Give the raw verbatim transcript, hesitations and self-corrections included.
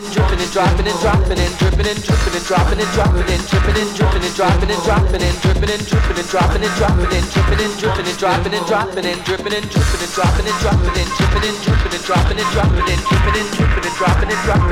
dripping and dropping and dropping and dripping and dripping and dropping and dropping and dripping and dripping and dropping and dropping and dripping and dripping and dropping and dropping and dripping and dripping and dropping and dropping and dripping and dripping and dropping and dropping and dripping and dripping and dropping and dropping and dripping and dripping and dropping and dropping